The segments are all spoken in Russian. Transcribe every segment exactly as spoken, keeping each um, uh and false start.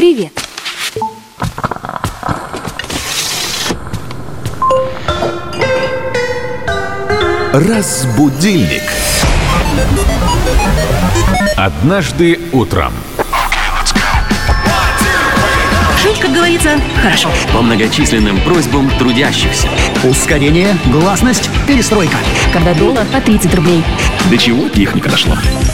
Привет. Разбудильник. Однажды утром. Жить, как говорится, хорошо. По многочисленным просьбам трудящихся. Ускорение, гласность, перестройка. Когда доллар по тридцать рублей. До чего техника дошла?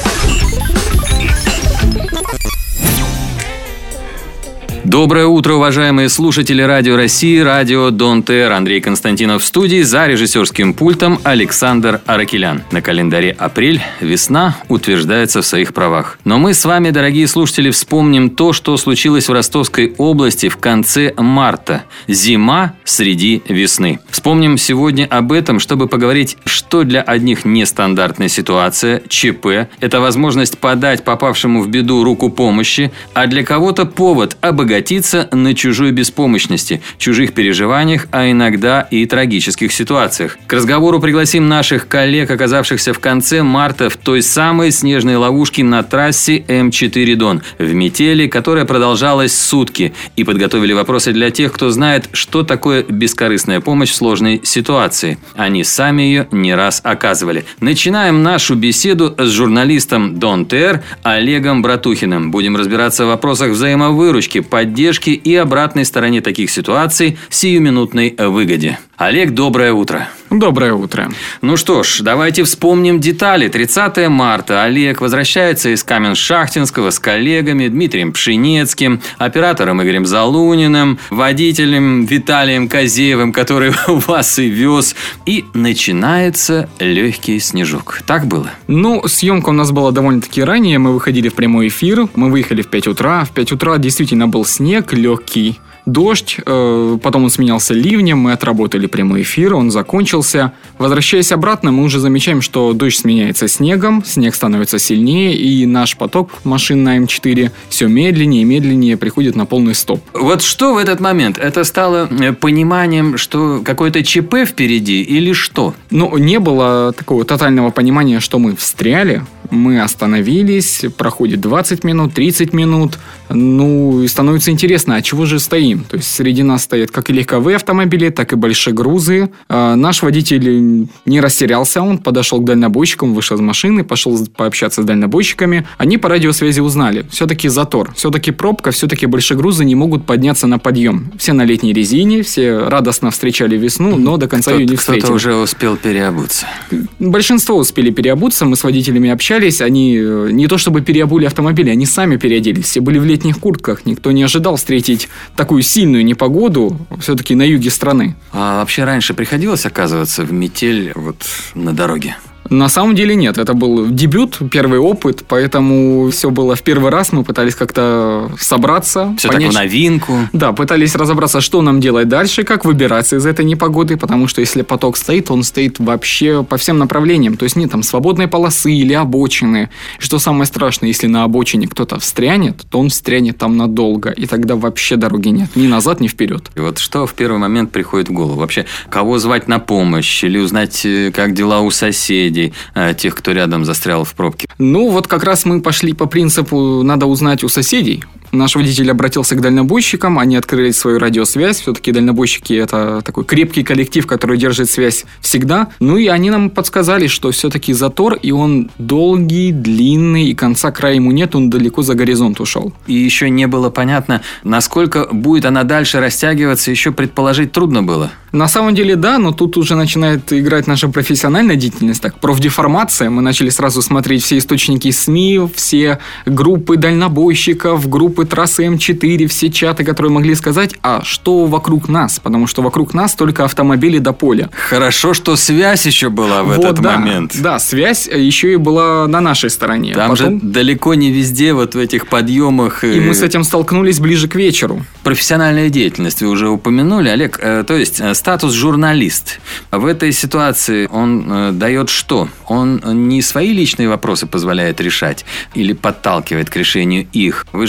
Доброе утро, уважаемые слушатели Радио России, радио Дон Тэ Эр. Андрей Константинов в студии, за режиссерским пультом Александр Аракелян. На календаре апрель, весна утверждается в своих правах. Но мы с вами, дорогие слушатели, вспомним то, что случилось в Ростовской области в конце марта. Зима среди весны. Вспомним сегодня об этом, чтобы поговорить, что для одних нестандартная ситуация, ЧП. Это возможность подать попавшему в беду руку помощи, а для кого-то повод обогатиться на чужой беспомощности, чужих переживаниях, а иногда и трагических ситуациях. К разговору пригласим наших коллег, оказавшихся в конце марта в той самой снежной ловушке на трассе Эм четыре Дон, в метели, которая продолжалась сутки, и подготовили вопросы для тех, кто знает, что такое бескорыстная помощь в сложной ситуации. Они сами ее не раз оказывали. Начинаем нашу беседу с журналистом Дон Тэ Эр Олегом Братухиным. Будем разбираться в вопросах взаимовыручки, поддержки и обратной стороне таких ситуаций, сиюминутной выгоде. Олег, доброе утро. Доброе утро. Ну что ж, давайте вспомним детали. тридцатого марта Олег возвращается из Каменшахтинского с коллегами Дмитрием Пшенецким, оператором Игорем Залуниным, водителем Виталием Козеевым, который вас и вез. И начинается легкий снежок. Так было? Ну, съемка у нас была довольно-таки ранее. Мы выходили в прямой эфир. Мы выехали в пять утра. В пять утра действительно был снег легкий. Дождь, э, потом он сменялся ливнем, мы отработали прямой эфир, он закончился. Возвращаясь обратно, мы уже замечаем, что дождь сменяется снегом, снег становится сильнее, и наш поток машин на Эм четыре все медленнее и медленнее приходит на полный стоп. Вот что в этот момент? Это стало пониманием, что какое-то ЧП впереди или что? Ну, не было такого тотального понимания, что мы встряли. Мы остановились, проходит двадцать минут, тридцать минут. Ну, и становится интересно, а чего же стоим? То есть, среди нас стоят как и легковые автомобили, так и большегрузы. А наш водитель не растерялся, он подошел к дальнобойщикам, вышел из машины, пошел пообщаться с дальнобойщиками. Они по радиосвязи узнали, все-таки затор, все-таки пробка, все-таки большегрузы не могут подняться на подъем. Все на летней резине, все радостно встречали весну, но до конца Кто-то, ее не встретили. Кто-то уже успел переобуться. Большинство успели переобуться, мы с водителями общались, они не то чтобы переобули автомобили, они сами переоделись, все были в летних куртках, никто не ожидал встретить такую сильную непогоду все-таки на юге страны. А вообще раньше приходилось оказываться в метель вот на дороге? На самом деле нет, это был дебют, первый опыт, поэтому все было в первый раз, мы пытались как-то собраться. Все понять, так в новинку. Да, пытались разобраться, что нам делать дальше, как выбираться из этой непогоды, потому что если поток стоит, он стоит вообще по всем направлениям, то есть нет там свободной полосы или обочины. И что самое страшное, если на обочине кто-то встрянет, то он встрянет там надолго, и тогда вообще дороги нет, ни назад, ни вперед. И вот что в первый момент приходит в голову? Вообще, кого звать на помощь или узнать, как дела у соседей? Тех, кто рядом застрял в пробке? Ну, вот как раз мы пошли по принципу «надо узнать у соседей». Наш водитель обратился к дальнобойщикам, они открыли свою радиосвязь. Все-таки дальнобойщики – это такой крепкий коллектив, который держит связь всегда. Ну и они нам подсказали, что все-таки затор, и он долгий, длинный, и конца края ему нет, он далеко за горизонт ушел. И еще не было понятно, насколько будет она дальше растягиваться, еще предположить трудно было. На самом деле, да, но тут уже начинает играть наша профессиональная деятельность, так, профдеформация. Мы начали сразу смотреть все источники СМИ, все группы дальнобойщиков, группы трассы Эм четыре, все чаты, которые могли сказать, а что вокруг нас, потому что вокруг нас только автомобили до поля. Хорошо, что связь еще была в вот, этот да, момент. Да, связь еще и была на нашей стороне. Там Потом... же далеко не везде вот в этих подъемах. И мы с этим столкнулись ближе к вечеру. Профессиональная деятельность вы уже упомянули, Олег. Э, то есть статус журналист. В этой ситуации он э, дает что? Он не свои личные вопросы позволяет решать или подталкивает к решению их. Вы же, получается,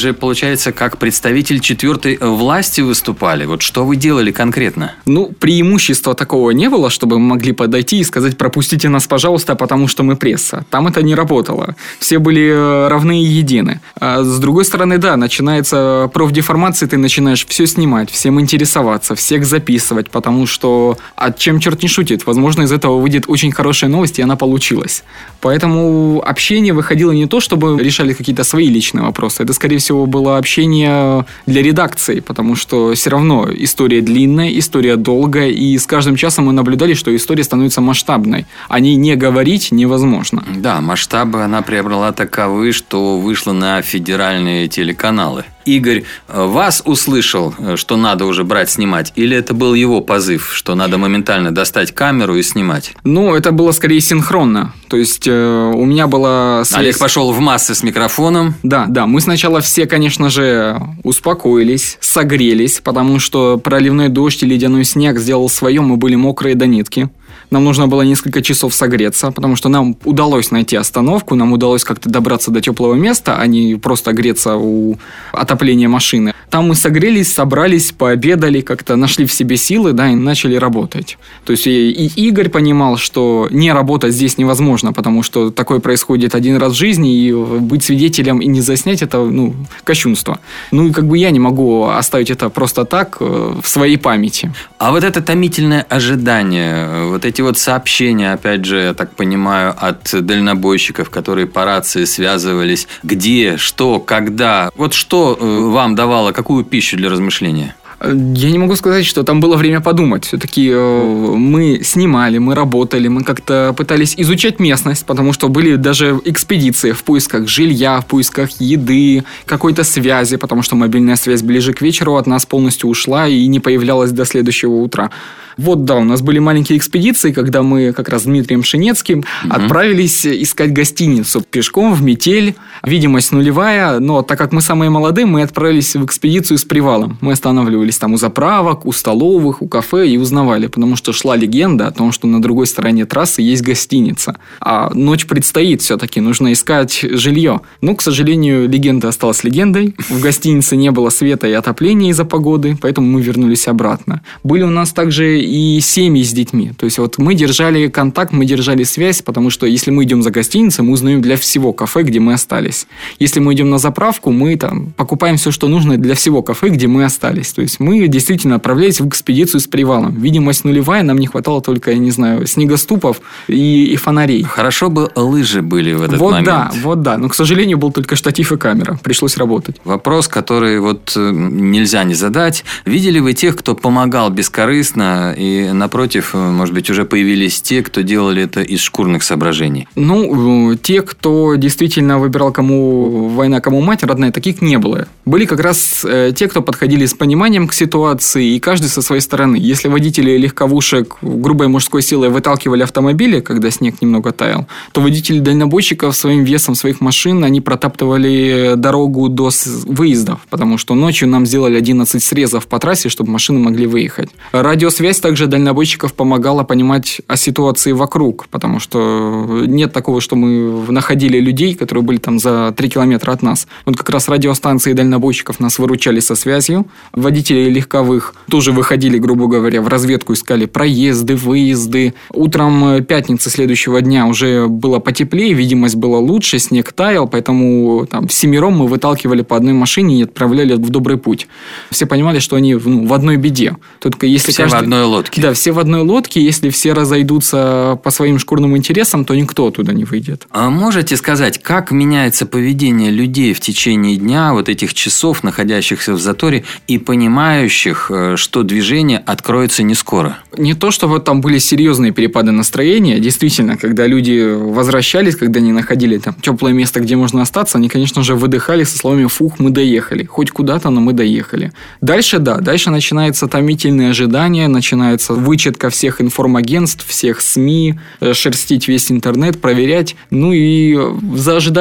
получается, как представитель четвертой власти выступали. Вот что вы делали конкретно? Ну, преимущества такого не было, чтобы мы могли подойти и сказать: пропустите нас, пожалуйста, потому что мы пресса. Там это не работало. Все были равны и едины. А с другой стороны, да, начинается профдеформация, ты начинаешь все снимать, всем интересоваться, всех записывать, потому что, а чем черт не шутит, возможно, из этого выйдет очень хорошая новость, и она получилась. Поэтому общение выходило не то, чтобы решали какие-то свои личные вопросы. Это, скорее всего, было общение для редакции, потому что все равно история длинная, история долгая, и с каждым часом мы наблюдали, что история становится масштабной. О ней не говорить невозможно. Да, масштабы она приобрела таковы, что вышла на федеральные телеканалы. Игорь вас услышал, что надо уже брать, снимать? Или это был его позыв, что надо моментально достать камеру и снимать? Ну, это было скорее синхронно. То есть, э, у меня была связь... Олег пошел в массы с микрофоном. Да, да. Мы сначала все, конечно же, успокоились, согрелись, потому что проливной дождь и ледяной снег сделал свое, мы были мокрые до нитки. Нам нужно было несколько часов согреться, потому что нам удалось найти остановку, нам удалось как-то добраться до теплого места, а не просто греться у отопления машины. Там мы согрелись, собрались, пообедали, как-то нашли в себе силы, да, и начали работать. То есть и, и Игорь понимал, что не работать здесь невозможно, потому что такое происходит один раз в жизни, и быть свидетелем и не заснять — это, ну, кощунство. Ну и как бы я не могу оставить это просто так в своей памяти. А вот это томительное ожидание, вот эти вот сообщения, опять же, я так понимаю, от дальнобойщиков, которые по рации связывались, где, что, когда, вот что вам давало, какую пищу для размышления? Я не могу сказать, что там было время подумать. Все-таки э, мы снимали, мы работали, мы как-то пытались изучать местность, потому что были даже экспедиции в поисках жилья, в поисках еды, какой-то связи, потому что мобильная связь ближе к вечеру от нас полностью ушла и не появлялась до следующего утра. Вот, да, у нас были маленькие экспедиции, когда мы как раз с Дмитрием Шинецким mm-hmm. отправились искать гостиницу пешком в метель, видимость нулевая, но так как мы самые молодые, мы отправились в экспедицию с привалом. Мы останавливались там у заправок, у столовых, у кафе и узнавали, потому что шла легенда о том, что на другой стороне трассы есть гостиница. А ночь предстоит все-таки, нужно искать жилье. Но, к сожалению, легенда осталась легендой. В гостинице не было света и отопления из-за погоды, поэтому мы вернулись обратно. Были у нас также и семьи с детьми. То есть вот мы держали контакт, мы держали связь, потому что если мы идем за гостиницей, мы узнаем для всего кафе, где мы остались. Если мы идем на заправку, мы там покупаем все, что нужно для всего кафе, где мы остались. То есть мы действительно отправлялись в экспедицию с привалом. Видимость нулевая, нам не хватало только, я не знаю, снегоступов и, и фонарей. Хорошо бы лыжи были в этот вот момент. Да, вот да. Но, к сожалению, был только штатив и камера. Пришлось работать. Вопрос, который вот нельзя не задать. Видели вы тех, кто помогал бескорыстно, и напротив, может быть, уже появились те, кто делали это из шкурных соображений? Ну, те, кто действительно выбирал, кому война, кому мать родная, таких не было. Были как раз э, те, кто подходили с пониманием к ситуации, и каждый со своей стороны. Если водители легковушек грубой мужской силой выталкивали автомобили, когда снег немного таял, то водители дальнобойщиков своим весом своих машин, они протаптывали дорогу до выездов, потому что ночью нам сделали одиннадцать срезов по трассе, чтобы машины могли выехать. Радиосвязь также дальнобойщиков помогала понимать о ситуации вокруг, потому что нет такого, что мы находили людей, которые были там за три километра от нас. Вот как раз радиостанции дальнобойщиков нас выручали со связью. Водители легковых тоже выходили, грубо говоря, в разведку, искали проезды, выезды. Утром пятницы следующего дня уже было потеплее, видимость была лучше, снег таял, поэтому там всемиром мы выталкивали по одной машине и отправляли в добрый путь. Все понимали, что они ну, в одной беде. Только если все каждый... в одной лодке. Да, все в одной лодке. Если все разойдутся по своим шкурным интересам, то никто туда не выйдет. А можете сказать, как меняется поведение людей в течение дня, вот этих часов, находящихся в заторе, и понимающих, что движение откроется не скоро? Не то, что вот там были серьезные перепады настроения. Действительно, когда люди возвращались, когда они находили там теплое место, где можно остаться, они, конечно же, выдыхали со словами «фух, мы доехали». Хоть куда-то, но мы доехали. Дальше, да, дальше начинается томительное ожидание, начинается вычетка всех информагентств, всех СМИ, шерстить весь интернет, проверять. Ну и за ожиданием не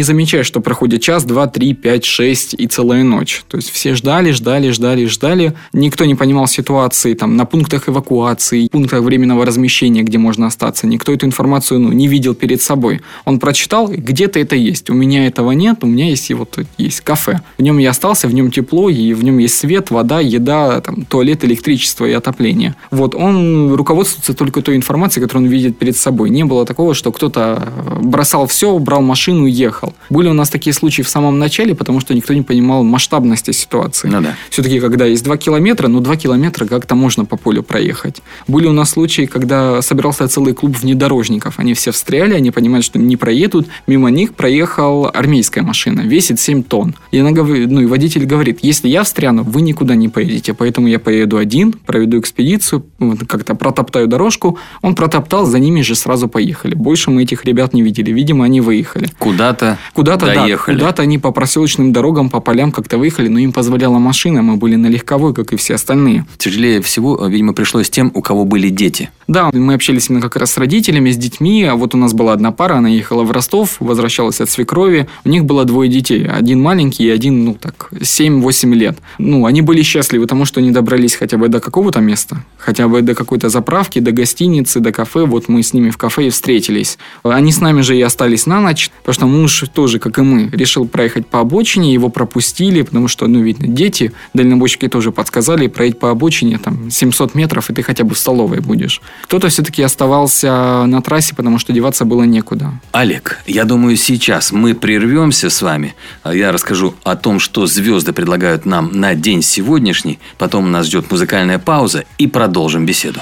замечаешь, что проходит час, два, три, пять, шесть и целая ночь. То есть все ждали, ждали, ждали, ждали. Никто не понимал ситуации там, на пунктах эвакуации, пунктах временного размещения, где можно остаться. Никто эту информацию ну, не видел перед собой. Он прочитал, где-то это есть. У меня этого нет, у меня есть, вот, есть кафе. В нем я остался, в нем тепло, и в нем есть свет, вода, еда, там, туалет, электричество и отопление. Вот, он руководствуется только той информацией, которую он видит перед собой. Не было такого, что кто-то бросал все, брал машину и ехал. Были у нас такие случаи в самом начале, потому что никто не понимал масштабности ситуации. Ну, да. Все-таки, когда есть два километра, ну, два километра как-то можно по полю проехать. Были у нас случаи, когда собирался целый клуб внедорожников. Они все встряли, они понимают, что не проедут. Мимо них проехала армейская машина, весит семь тонн. И, она, ну, и водитель говорит, если я встряну, вы никуда не поедете, поэтому я поеду один, проведу экспедицию, как-то протоптаю дорожку. Он протоптал, за ними же сразу поехали. Больше мы этих ребят не видели. Видимо, они выехали. Куда-то, Куда-то доехали. Да, куда-то они по проселочным дорогам, по полям как-то выехали, но им позволяла машина, мы были на легковой, как и все остальные. Тяжелее всего, видимо, пришлось тем, у кого были дети. Да, мы общались именно как раз с родителями, с детьми. А вот у нас была одна пара, она ехала в Ростов, возвращалась от свекрови. У них было двое детей. Один маленький и один, ну так, семь-восемь лет. Ну, они были счастливы, потому что они добрались хотя бы до какого-то места, хотя бы до какой-то заправки, до гостиницы, до кафе. Вот мы с ними в кафе и встретились. Они с нами же и остались на ночь, потому что муж тоже, как и мы, решил проехать по обочине, его пропустили, потому что, ну, видно, дети, дальнобойщики тоже подсказали, проехать по обочине, там, семьсот метров, и ты хотя бы в столовой будешь. Кто-то все-таки оставался на трассе, потому что деваться было некуда. Олег, я думаю, сейчас мы прервемся с вами. Я расскажу о том, что звезды предлагают нам на день сегодняшний. Потом нас ждет музыкальная пауза и продолжим беседу.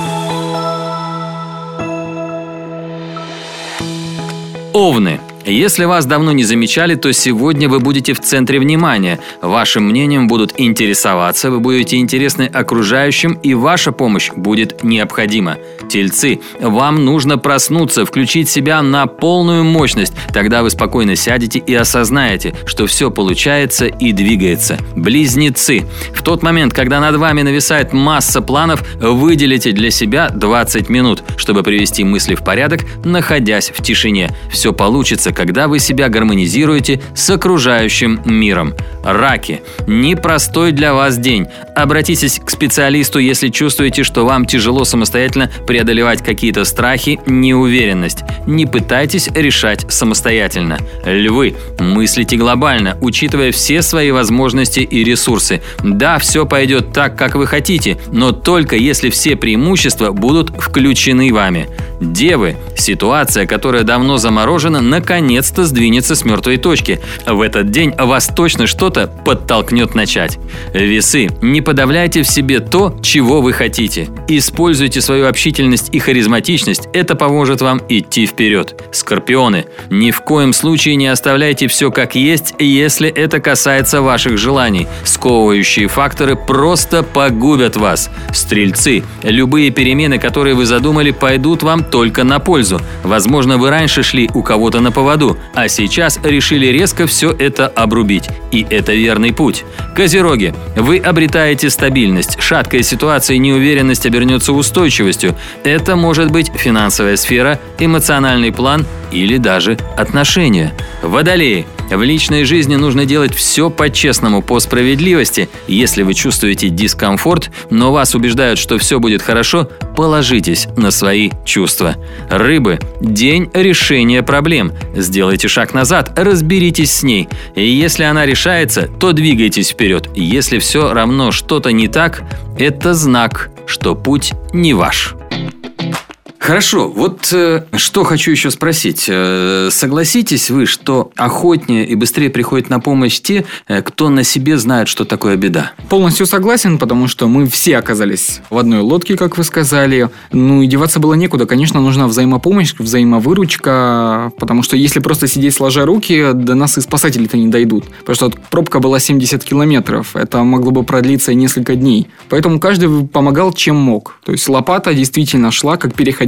Овны. Если вас давно не замечали, то сегодня вы будете в центре внимания. Вашим мнением будут интересоваться, вы будете интересны окружающим, и ваша помощь будет необходима. Тельцы, вам нужно проснуться, включить себя на полную мощность. Тогда вы спокойно сядете и осознаете, что все получается и двигается. Близнецы. В тот момент, когда над вами нависает масса планов, выделите для себя двадцать минут, чтобы привести мысли в порядок, находясь в тишине. Все получится, когда вы себя гармонизируете с окружающим миром. Раки. Непростой для вас день. Обратитесь к специалисту, если чувствуете, что вам тяжело самостоятельно преодолевать какие-то страхи, неуверенность. Не пытайтесь решать самостоятельно. Львы. Мыслите глобально, учитывая все свои возможности и ресурсы. Да, все пойдет так, как вы хотите, но только если все преимущества будут включены вами. Девы. Ситуация, которая давно заморожена, наконец-то сдвинется с мертвой точки. В этот день вас точно что-то подтолкнет начать. Весы. Не подавляйте в себе то, чего вы хотите. Используйте свою общительность и харизматичность. Это поможет вам идти вперед. Скорпионы. Ни в коем случае не оставляйте все как есть, если это касается ваших желаний. Сковывающие факторы просто погубят вас. Стрельцы. Любые перемены, которые вы задумали, пойдут вам только на пользу. Возможно, вы раньше шли у кого-то на поводу, а сейчас решили резко все это обрубить. И это верный путь. Козероги. Вы обретаете стабильность. Шаткая ситуация и неуверенность обернется устойчивостью. Это может быть финансовая сфера, эмоциональный план или даже отношения. Водолеи. В личной жизни нужно делать все по-честному, по справедливости. Если вы чувствуете дискомфорт, но вас убеждают, что все будет хорошо, положитесь на свои чувства. Рыбы. День решения проблем. Сделайте шаг назад, разберитесь с ней. И если она решается, то двигайтесь вперед. Если все равно что-то не так, это знак, что путь не ваш. Хорошо, вот э, что хочу еще спросить. Э, согласитесь вы, что охотнее и быстрее приходят на помощь те, э, кто на себе знает, что такое беда? Полностью согласен, потому что мы все оказались в одной лодке, как вы сказали. Ну и деваться было некуда. Конечно, нужна взаимопомощь, взаимовыручка, потому что если просто сидеть сложа руки, до нас и спасатели-то не дойдут. Потому что пробка была семьдесят километров. Это могло бы продлиться и несколько дней. Поэтому каждый помогал, чем мог. То есть лопата действительно шла, как переходящий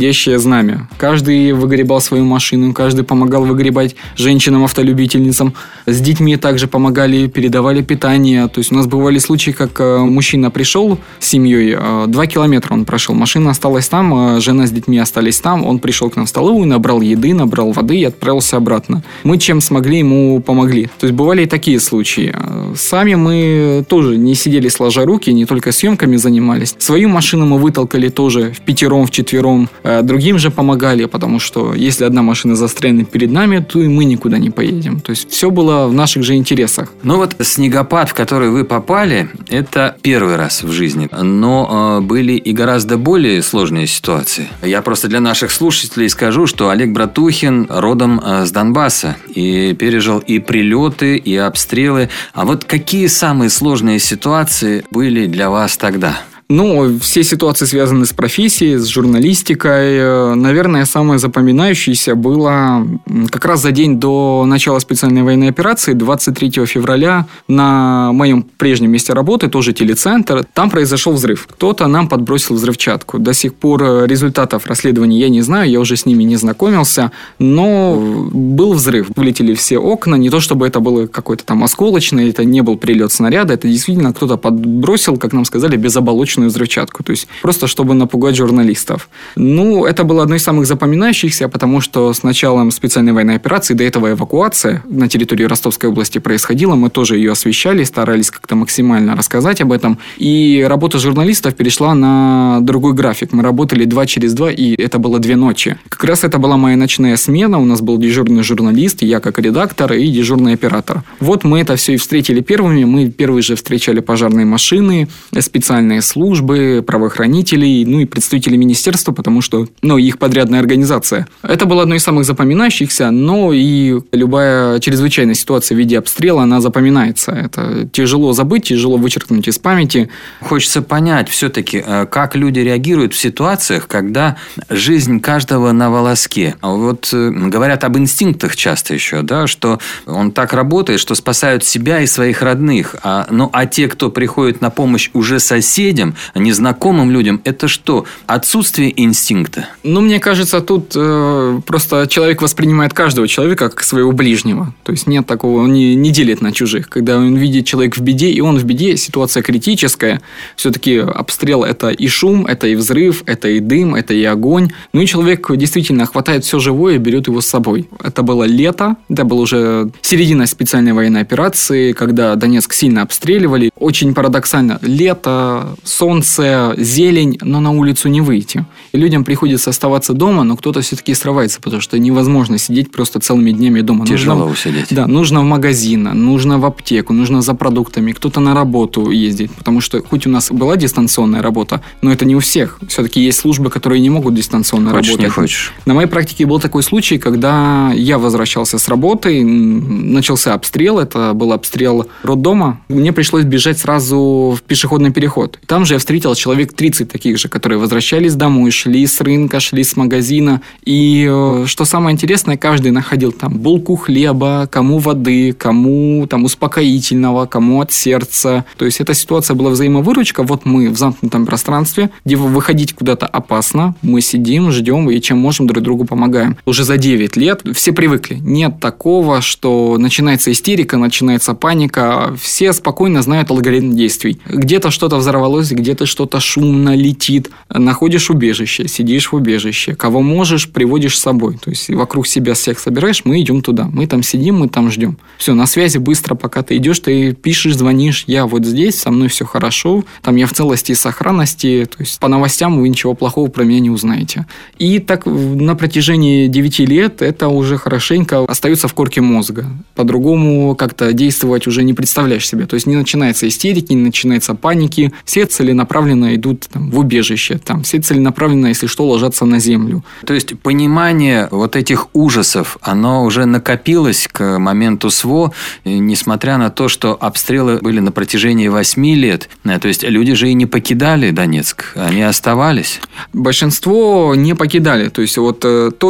восходящее знамя. Каждый выгребал свою машину, каждый помогал выгребать женщинам-автолюбительницам. С детьми также помогали, передавали питание. То есть у нас бывали случаи, как мужчина пришел с семьей, два километра он прошел, машина осталась там, жена с детьми остались там, он пришел к нам в столовую, набрал еды, набрал воды и отправился обратно. Мы чем смогли, ему помогли. То есть бывали и такие случаи. Сами мы тоже не сидели сложа руки, не только съемками занимались. Свою машину мы вытолкали тоже впятером, вчетвером. Другим же помогали, потому что если одна машина застрянет перед нами, то и мы никуда не поедем. То есть все было в наших же интересах. Ну вот снегопад, в который вы попали, это первый раз в жизни. Но э, были и гораздо более сложные ситуации. Я просто для наших слушателей скажу, что Олег Братухин родом э, с Донбасса. И пережил и прилеты, и обстрелы. А вот какие самые сложные ситуации были для вас тогда? Ну, все ситуации связаны с профессией, с журналистикой. Наверное, самое запоминающееся было как раз за день до начала специальной военной операции, двадцать третьего февраля, на моем прежнем месте работы, тоже телецентр, там произошел взрыв. Кто-то нам подбросил взрывчатку. До сих пор результатов расследования я не знаю, я уже с ними не знакомился, но был взрыв. Вылетели все окна, не то чтобы это было какое-то там осколочное, это не был прилет снаряда, это действительно кто-то подбросил, как нам сказали, безоболочную взрывчатку, то есть просто чтобы напугать журналистов. Ну, это было одно из самых запоминающихся, потому что с началом специальной военной операции, до этого эвакуация на территории Ростовской области происходила, мы тоже ее освещали, старались как-то максимально рассказать об этом, и работа журналистов перешла на другой график. Мы работали два через два, и это было две ночи. Как раз это была моя ночная смена, у нас был дежурный журналист, я как редактор и дежурный оператор. Вот мы это все и встретили первыми, мы первые же встречали пожарные машины, специальные службы, службы, правоохранителей, ну и представителей министерства, потому что, ну, их подрядная организация. Это было одно из самых запоминающихся, но и любая чрезвычайная ситуация в виде обстрела, она запоминается. Это тяжело забыть, тяжело вычеркнуть из памяти. Хочется понять все-таки, как люди реагируют в ситуациях, когда жизнь каждого на волоске. Вот говорят об инстинктах часто еще, да, что он так работает, что спасают себя и своих родных. А, ну, а те, кто приходит на помощь уже соседям, незнакомым людям, это что? Отсутствие инстинкта? Ну, мне кажется, тут э, просто человек воспринимает каждого человека как своего ближнего. То есть нет такого, он не, не делит на чужих. Когда он видит человека в беде, и он в беде, ситуация критическая. Все-таки обстрел – это и шум, это и взрыв, это и дым, это и огонь. Ну и человек действительно хватает все живое и берет его с собой. Это было лето, это была уже середина специальной военной операции, когда Донецк сильно обстреливали. Очень парадоксально. Лето, солнце, зелень, но на улицу не выйти. И людям приходится оставаться дома, но кто-то все-таки срывается, потому что невозможно сидеть просто целыми днями дома. Тяжело нужно, усидеть. Да, нужно в магазин, нужно в аптеку, нужно за продуктами, кто-то на работу ездит, потому что хоть у нас была дистанционная работа, но это не у всех. Все-таки есть службы, которые не могут дистанционно хочешь, работать. Не хочешь. На моей практике был такой случай, когда я возвращался с работы, начался обстрел, это был обстрел роддома. Мне пришлось бежать сразу в пешеходный переход. Там же я встретил человек тридцать таких же, которые возвращались домой, шли с рынка, шли с магазина. И что самое интересное, каждый находил там булку хлеба, кому воды, кому там успокоительного, кому от сердца. То есть эта ситуация была взаимовыручка. Вот мы в замкнутом пространстве, где выходить куда-то опасно, мы сидим, ждем и чем можем друг другу помогаем. Уже за девять лет все привыкли. Нет такого, что начинается истерика, начинается паника. Все спокойно знают алгоритм действий. Где-то что-то взорвалось, где-то что-то шумно летит. Находишь убежище, сидишь в убежище. Кого можешь, приводишь с собой. То есть вокруг себя всех собираешь, мы идем туда. Мы там сидим, мы там ждем. Все, на связи быстро, пока ты идешь, ты пишешь, звонишь. Я вот здесь, со мной все хорошо. Там я в целости и сохранности. То есть по новостям вы ничего плохого про меня не узнаете. И так на протяжении девяти лет это уже хорошенько остается в корке мозга. По-другому как-то действовать уже не представляешь себе. То есть не начинается истерики, не начинается паники. Все целенаправленно идут там, в убежище. Там, все целенаправленно, если что, ложатся на землю. То есть понимание вот этих ужасов, оно уже накопилось к моменту СВО, несмотря на то, что обстрелы были на протяжении восьми лет. То есть люди же и не покидали Донецк, они оставались. Большинство не покидали. То есть вот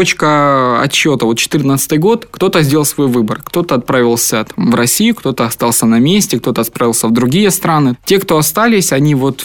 точка отсчета, вот четырнадцатый год, кто-то сделал свой выбор. Кто-то отправился там, в Россию, кто-то остался на месте, кто-то отправился в другие страны. Те, кто остались, они вот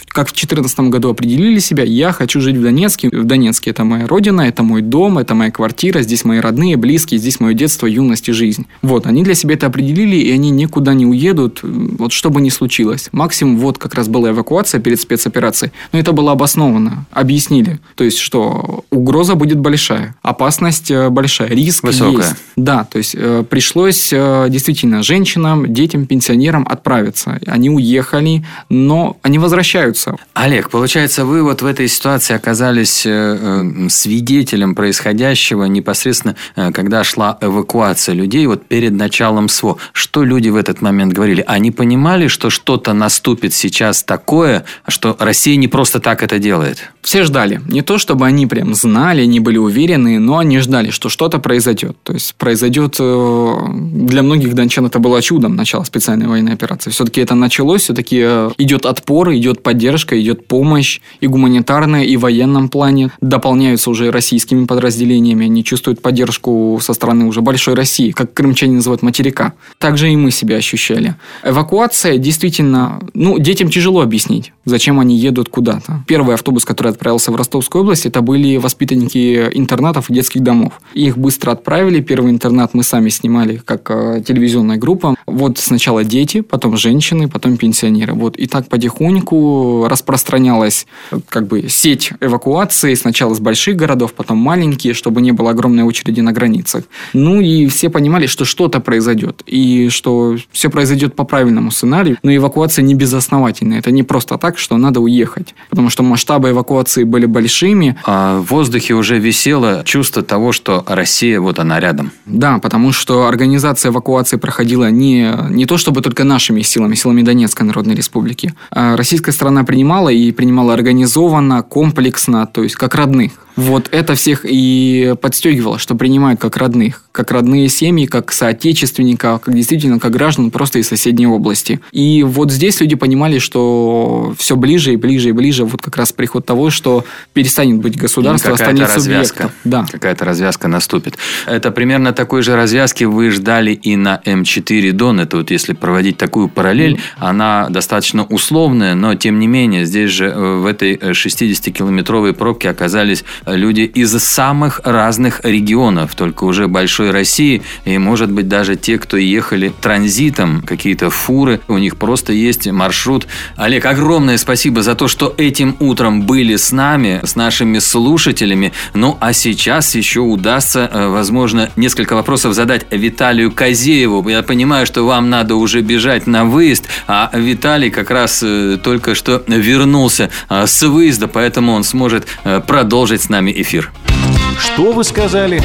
как в две тысячи четырнадцатом году определили себя, я хочу жить в Донецке. В Донецке это моя родина, это мой дом, это моя квартира, здесь мои родные, близкие, здесь мое детство, юность и жизнь. Вот, они для себя это определили, и они никуда не уедут, вот что бы ни случилось. Максимум, вот как раз была эвакуация перед спецоперацией, но это было обосновано, объяснили. То есть, что угроза будет большая, опасность большая, риск высокая. Есть. Да, то есть, э, пришлось э, действительно женщинам, детям, пенсионерам отправиться. Они уехали, но они возвращаются. Олег, получается, вы вот в этой ситуации оказались э, свидетелем происходящего непосредственно, э, когда шла эвакуация людей вот перед началом СВО. Что люди в этот момент говорили? Они понимали, что что-то наступит сейчас такое, что Россия не просто так это делает? Все ждали. Не то, чтобы они прям знали, не были уверены, но они ждали, что что-то произойдет. То есть, произойдет... Э, для многих дончан это было чудом, начало специальной военной операции. Все-таки это началось, все-таки э, идет отпор, идет поддержка, идет помощь и гуманитарная, и в военном плане. Дополняются уже российскими подразделениями. Они чувствуют поддержку со стороны уже большой России, как крымчане называют, материка. Также и мы себя ощущали. Эвакуация действительно... Ну, детям тяжело объяснить, зачем они едут куда-то. Первый автобус, который отправился в Ростовскую область, это были воспитанники интернатов и детских домов. Их быстро отправили. Первый интернат мы сами снимали, как э, телевизионная группа. Вот сначала дети, потом женщины, потом пенсионеры. Вот. И так потихоньку распространялась как бы сеть эвакуации. Сначала с больших городов, потом маленькие, чтобы не было огромной очереди на границах. Ну и все понимали, что что-то произойдет. И что все произойдет по правильному сценарию. Но эвакуация не безосновательная. Это не просто так, что надо уехать. Потому что масштабы эвакуации были большими. А в воздухе уже висело чувство того, что Россия, вот она рядом. Да, потому что организация эвакуации проходила не, не то чтобы только нашими силами, силами Донецкой Народной Республики. А российская сторона принимала и принимала организованно, комплексно, то есть как родных. Вот это всех и подстегивало, что принимают как родных, как родные семьи, как соотечественников, как действительно как граждан просто из соседней области. И вот здесь люди понимали, что все ближе и ближе и ближе вот как раз приход того, что перестанет быть государство, станет субъектом. Да. Какая-то развязка наступит. Это примерно такой же развязки вы ждали и на эм четыре Дон. Это вот если проводить такую параллель, mm. она достаточно условная, но тем не менее здесь же в этой шестидесятикилометровой пробке оказались люди из самых разных регионов, только уже большой России, и, может быть, даже те, кто ехали транзитом, какие-то фуры, у них просто есть маршрут. Олег, огромное спасибо за то, что этим утром были с нами, с нашими слушателями. Ну, а сейчас еще удастся, возможно, несколько вопросов задать Виталию Козееву. Я понимаю, что вам надо уже бежать на выезд, а Виталий как раз только что вернулся с выезда, поэтому он сможет продолжить с нами эфир. Что вы сказали?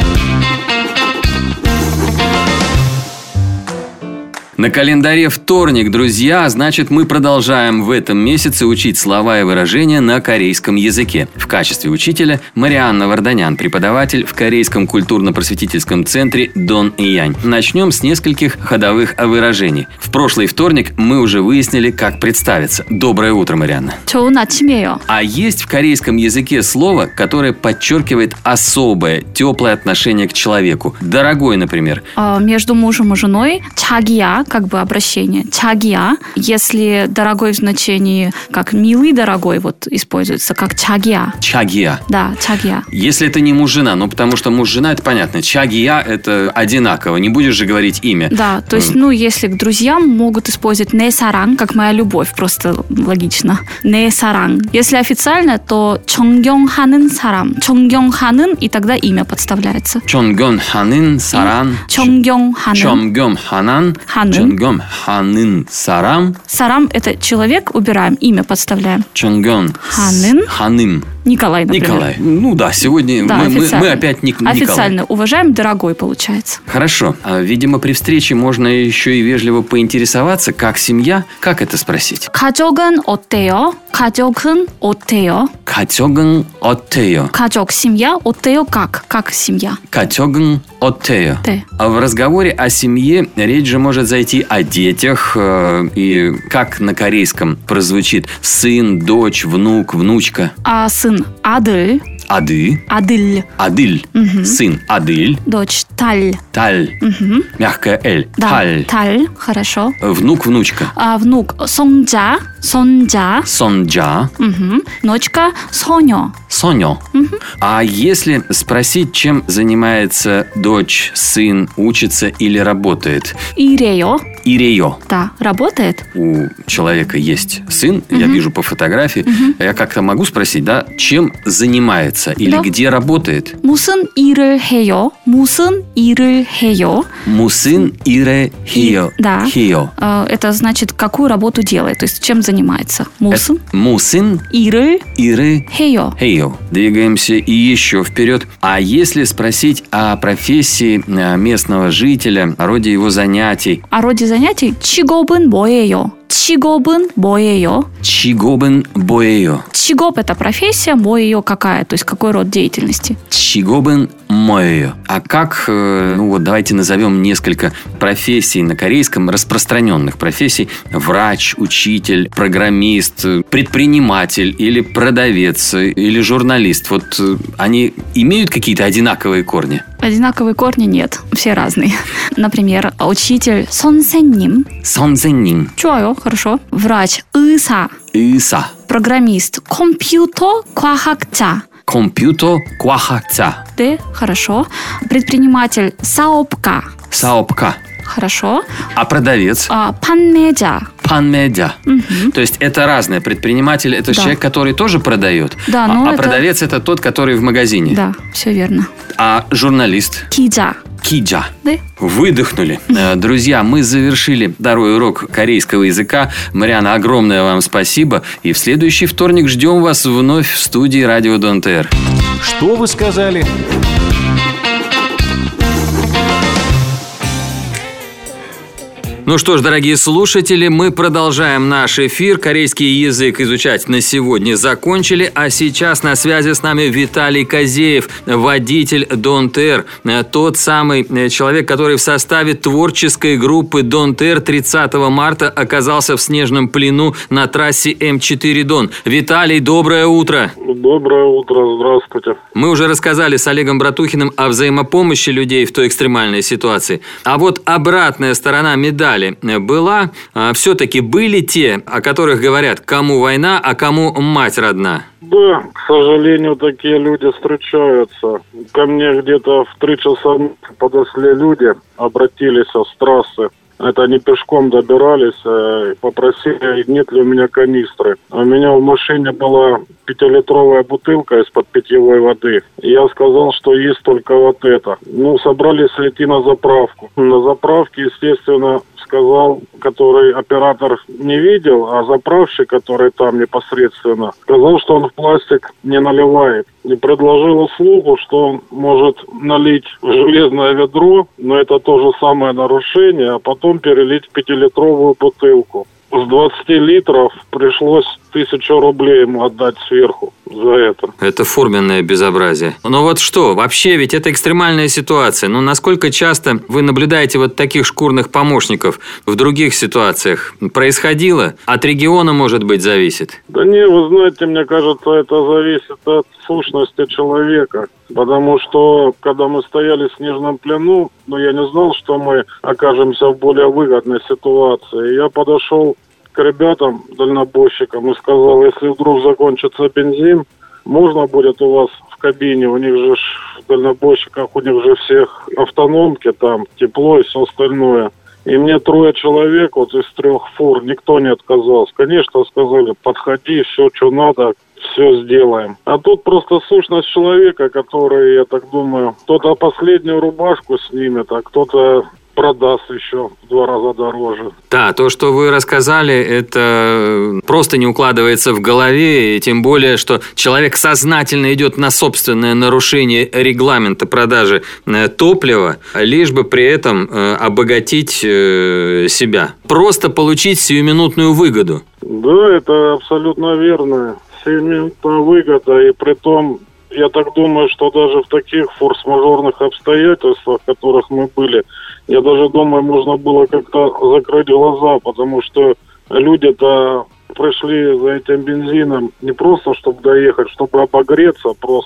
На календаре вторник, друзья, значит, мы продолжаем в этом месяце учить слова и выражения на корейском языке. В качестве учителя Марианна Варданян, преподаватель в Корейском культурно-просветительском центре Дон Иянь. Начнем с нескольких ходовых выражений. В прошлый вторник мы уже выяснили, как представиться. Доброе утро, Марианна. 좋은 아침이에요. А есть в корейском языке слово, которое подчеркивает особое, теплое отношение к человеку. Дорогой, например. Э, между мужем и женой 자기야, как бы обращение. 자기야. Если дорогой в значении как милый дорогой, вот используется как 자기야. Чагия. Да, 자기야. Если это не муж-жена, ну потому что муж-жена, это понятно. Чагия – это одинаково, не будешь же говорить имя. Да, то есть, ну, если к друзьям могут использовать не саран, как моя любовь, просто логично. Не саран. Если официально, то 존경하는 사람. 존경하는, и тогда имя подставляется. 존경하는 사람. 존경하는. 존경하는. 하는. 존경하는 사람. Сарам – это человек, убираем, имя подставляем. 존경하는. 하는. Николай, например. Николай. Ну да, сегодня да, мы, мы, мы опять Ник- Николай. Официально уважаем, дорогой, получается. Хорошо. Видимо, при встрече можно еще и вежливо поинтересоваться, как семья. Как это спросить? 가족은 어때요? 가족은 어때요? 가족은 어때요? 가족, семья. 어때요? Как? Как семья? 가족은 어때요? 네. А в разговоре о семье речь же может зайти о детях. э, И как на корейском прозвучит сын, дочь, внук, внучка. А сын – 아들. Ады. 아들. Адыль. Мгм. Сын Адыль. Дочь – таль. Таль. Мгм. Мягкое Л. Да, Таль. таль. Хорошо. Внук, внучка. А внук – 송자. 손자. Сонджа. Угу. Ночка соня. Сонё. А если спросить, чем занимается дочь, сын, учится или работает? 이래요. Иреё. Да, работает. У человека есть сын, я вижу по фотографии. Я как-то могу спросить, да, чем занимается или Да. где работает? 무슨 일을 해요? 무슨 일을 해요? Мусын ире хио. Да. Хио. Э, Это значит, какую работу делает, то есть чем занимается. 무슨 Мусын 일을 ире 해요. хио. Двигаемся и еще вперед. А если спросить о профессии э, местного жителя, о роде его занятий? О роде занятий 직업은 뭐예요? 직업은 뭐예요? Чигобен бое요. 직업 – это профессия, 뭐예요 какая, то есть какой род деятельности. Чигобен моеё. А как, э, ну вот давайте назовем несколько профессий на корейском, распространенных профессий. Врач, учитель, программист, предприниматель или продавец, или журналист. Вот э, они имеют какие-то одинаковые корни? Одинаковые корни нет, все разные. Например, учитель 선생님. 선생님. 좋아요, хорошо. Врач 의사. 의사. Программист 컴퓨터 과학자. Компьютер 과학자. Да, хорошо. Предприниматель 사업가. 사업가. Хорошо. А продавец? А, 판매자. Панмедя. То есть это разное. Предприниматель – это Да. человек, который тоже продает. Да, а, но а это- продавец – это тот, который в магазине. Да, все верно. А журналист? 기자. Киджа. Да. Выдохнули. Э, Друзья, мы завершили второй урок корейского языка. Мариана, огромное вам спасибо. И в следующий вторник ждем вас вновь в студии радио Дон Тэ Эр. Что вы сказали? Ну что ж, дорогие слушатели, мы продолжаем наш эфир. Корейский язык изучать на сегодня закончили. А сейчас на связи с нами Виталий Козеев, водитель Дон Тэ Эр. Тот самый человек, который в составе творческой группы Дон Тэ Эр тридцатого марта оказался в снежном плену на трассе Эм четыре Дон. Виталий, доброе утро. Доброе утро, здравствуйте. Мы уже рассказали с Олегом Братухиным о взаимопомощи людей в той экстремальной ситуации. А вот обратная сторона медали была. А, все-таки были те, о которых говорят, кому война, а кому мать родна. Да, к сожалению, такие люди встречаются. Ко мне где-то в три часа подошли люди, обратились с трассы. Это они пешком добирались, э, попросили, нет ли у меня канистры. У меня в машине была пятилитровая бутылка из-под питьевой воды. И я сказал, что есть только вот это. Ну, собрались идти на заправку. На заправке, естественно, сказал, который оператор не видел, а заправщик, который там непосредственно, сказал, что он в пластик не наливает. И предложил услугу, что он может налить в железное ведро, но это то же самое нарушение, а потом перелить в пятилитровую бутылку. С двадцати литров пришлось тысячу рублей ему отдать сверху за это. Это форменное безобразие. Но вот что, вообще ведь это экстремальная ситуация. Ну, насколько часто вы наблюдаете вот таких шкурных помощников в других ситуациях? Происходило? От региона, может быть, зависит? Да не, вы знаете, мне кажется, это зависит от сущности человека. Потому что, когда мы стояли в снежном плену, ну, я не знал, что мы окажемся в более выгодной ситуации. Я подошел к ребятам, дальнобойщикам, и сказал, если вдруг закончится бензин, можно будет у вас в кабине, у них же в дальнобойщиках, у них же всех автономки, там тепло и все остальное. И мне трое человек вот из трех фур, никто не отказался. Конечно, сказали, подходи, все, что надо, все сделаем. А тут просто сущность человека, который, я так думаю, кто-то последнюю рубашку снимет, а кто-то продаст еще в два раза дороже. Да, то, что вы рассказали, это просто не укладывается в голове, и тем более, что человек сознательно идет на собственное нарушение регламента продажи топлива, лишь бы при этом обогатить себя. Просто получить сиюминутную выгоду. Да, это абсолютно верно. Сиюминутная выгода, и при том, я так думаю, что даже в таких форс-мажорных обстоятельствах, в которых мы были, я даже думаю, можно было как-то закрыть глаза, потому что люди-то пришли за этим бензином не просто, чтобы доехать, чтобы обогреться просто.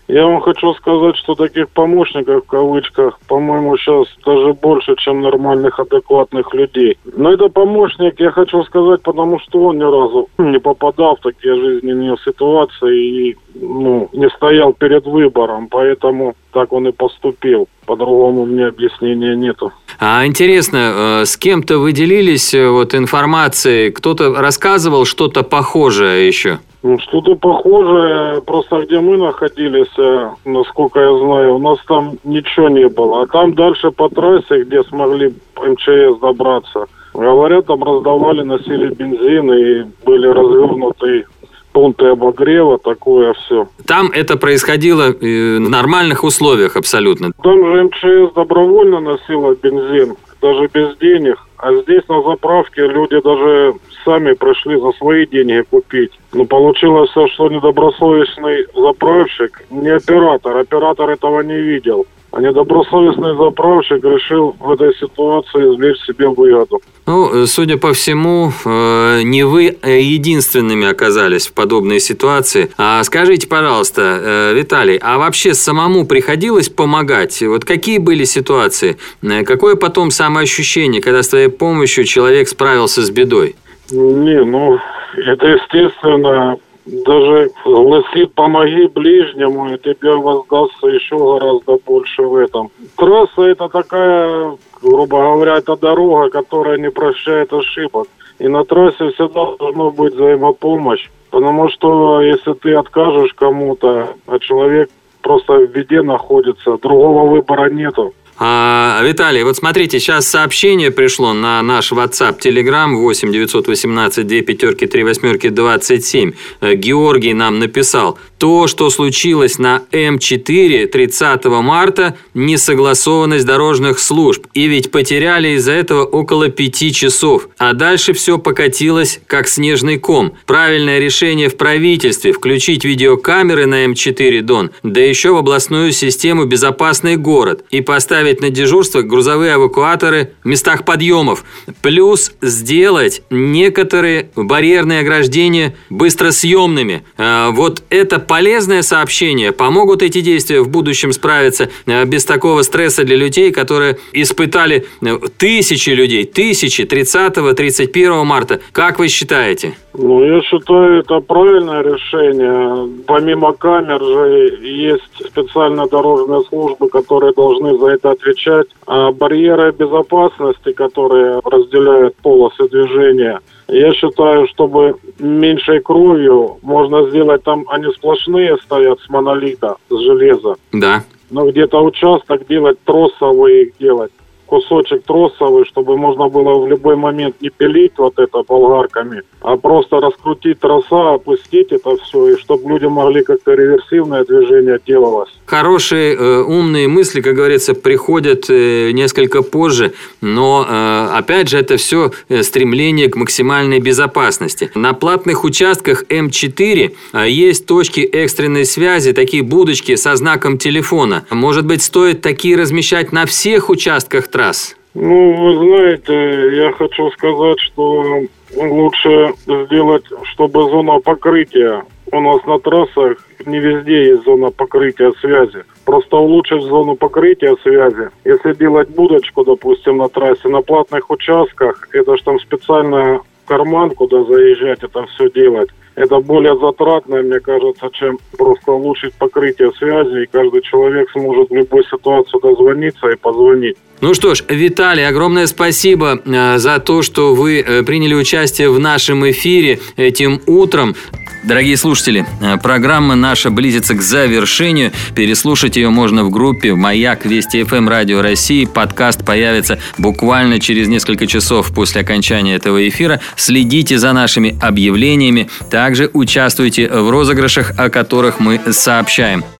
Я вам хочу сказать, что таких помощников, в кавычках, по-моему, сейчас даже больше, чем нормальных, адекватных людей. Но это помощник, я хочу сказать, потому что он ни разу не попадал в такие жизненные ситуации и ну, не стоял перед выбором, поэтому так он и поступил. По-другому у меня объяснения нету. А интересно, с кем-то вы делились вот информацией? Кто-то рассказывал что-то похожее еще? Что-то похожее, просто где мы находились, насколько я знаю, у нас там ничего не было. А там дальше по трассе, где смогли эм че эс добраться, говорят, там раздавали, носили бензин и были развернуты пункты обогрева, такое все. Там это происходило в нормальных условиях абсолютно? Там же эм че эс добровольно носила бензин, даже без денег. А здесь на заправке люди даже сами пришли за свои деньги купить. Но получилось, что недобросовестный заправщик, не оператор, оператор этого не видел. А недобросовестный заправщик решил в этой ситуации извлечь себе выгоду. Ну, судя по всему, не вы единственными оказались в подобной ситуации. А скажите, пожалуйста, Виталий, а вообще самому приходилось помогать? Вот какие были ситуации? Какое потом самоощущение, когда с твоей помощью человек справился с бедой? Не, ну, это естественно. Даже гласит «помоги ближнему», и тебе воздастся еще гораздо больше в этом. Трасса – это такая, грубо говоря, это дорога, которая не прощает ошибок. И на трассе всегда должна быть взаимопомощь, потому что если ты откажешь кому-то, а человек просто в беде находится, другого выбора нету. А, Виталий, вот смотрите, сейчас сообщение пришло на наш WhatsApp, Telegram восемь девятьсот восемнадцать две пятерки три восьмерки двадцать семь. Георгий нам написал: то, что случилось на эм четыре тридцатого марта, несогласованность дорожных служб. И ведь потеряли из-за этого около пяти часов. А дальше все покатилось, как снежный ком. Правильное решение в правительстве – включить видеокамеры на эм четыре Дон, да еще в областную систему «Безопасный город» и поставить на дежурство грузовые эвакуаторы в местах подъемов. Плюс сделать некоторые барьерные ограждения быстросъемными. Вот это полезное сообщение. Помогут эти действия в будущем справиться без такого стресса для людей, которые испытали тысячи людей, тысячи тридцатого тридцать первого марта. Как вы считаете? Ну, я считаю, это правильное решение. Помимо камер же есть специальные дорожные службы, которые должны за это отвечать. А барьеры безопасности, которые разделяют полосы движения, я считаю, чтобы меньшей кровью можно сделать, там они сплошные стоят с монолита, с железа. Да. Но где-то участок делать, тросовый их делать. Кусочек тросовый, чтобы можно было в любой момент не пилить вот это болгарками, а просто раскрутить троса, опустить это все, и чтобы люди могли как-то реверсивное движение делалось. Хорошие, э, умные мысли, как говорится, приходят э, несколько позже, но, э, опять же, это все стремление к максимальной безопасности. На платных участках эм четыре э, есть точки экстренной связи, такие будочки со знаком телефона. Может быть, стоит такие размещать на всех участках трасс? Ну, вы знаете, я хочу сказать, что лучше сделать, чтобы зона покрытия. У нас на трассах не везде есть зона покрытия связи. Просто улучшить зону покрытия связи. Если делать будочку, допустим, на трассе, на платных участках, это ж там специально карман, куда заезжать, это все делать. Это более затратно, мне кажется, чем просто улучшить покрытие связи, и каждый человек сможет в любой ситуации дозвониться и позвонить. Ну что ж, Виталий, огромное спасибо за то, что вы приняли участие в нашем эфире этим утром. Дорогие слушатели, программа наша близится к завершению. Переслушать ее можно в группе «Маяк Вести эф эм Радио России». Подкаст появится буквально через несколько часов после окончания этого эфира. Следите за нашими объявлениями. Также участвуйте в розыгрышах, о которых мы сообщаем.